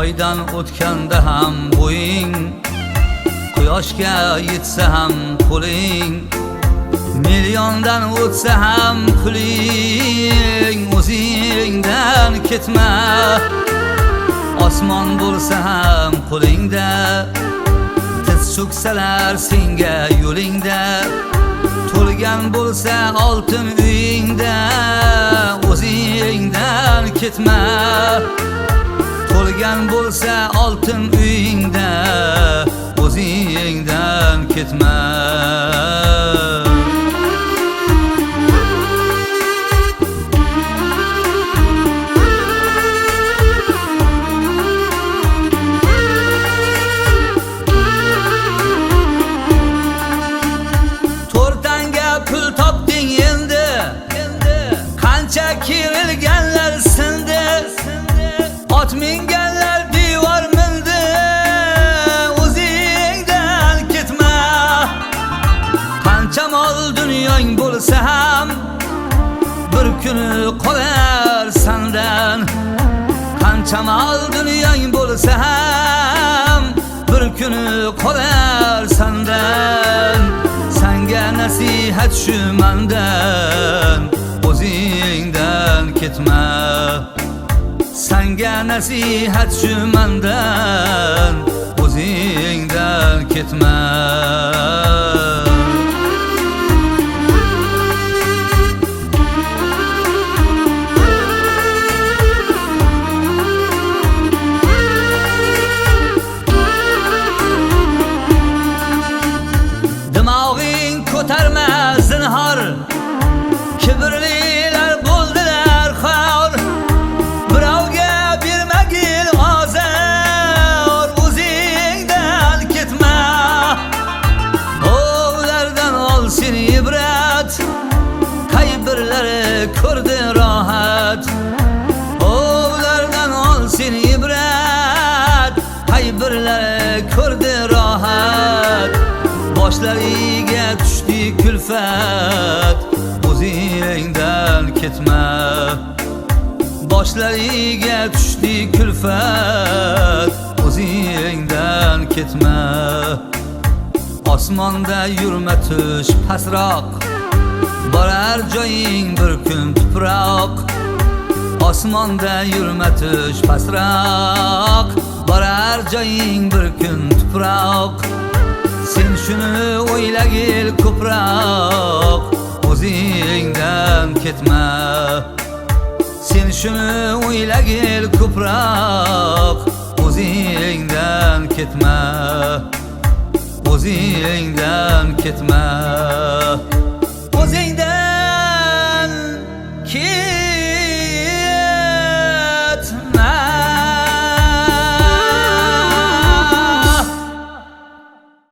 Oydan o'tganda ham bo'ying, quyoshga yetsa ham qo'ling, milyondan o'tsa ham puling, o'zingdan ketma. Osmon bo'lsa ham qo'lingda, tiz cho'ksalar senga yo'lingda, to'lgan bo'lsa oltin uyingda, o'zingdan ketma. To'lgan bo'lsa oltin uyingda, o'zingdan ketma. To'rtanga pul topding endi, qancha kerilganlar sindi, ot minganlar devor mindi, o'zingdan ketma. Qancha mol dunyoing bo'lsa ham bir kuni qolar sandan. Qancha mol dunyoing bo'lsa ham bir kuni qolar sandan. Sanga nasihat shu mandan, o'zingdan ketma. Sanga nasihat shu mandan, o'zingdan ketma. Dimog'ing ko'tarma zinhor, kibrlilar bo'ldilar xor. Birovga bermagil ozor, o'zingdan ketma. O'g'lardan ol seni ibrat, qay birlari ko'rdi rohat. O'g'lardan ol seni ibrat, qay birlari ko'rdi rohat. Boshlariga tushdi kulfat, o'zingdan ketma. Boshlariga tushdi kulfat, o'zingdan ketma. Osmonda yurma tush pastroq, borar joying bir kun tuproq. Osmonda yurma tush pastroq, borar joying bir kun tuproq. Sen shuni o'ylagil ko'proq, o'zingdan ketma. Sen shuni o'ylagil ko'proq, o'zingdan ketma. O'zingdan ketma.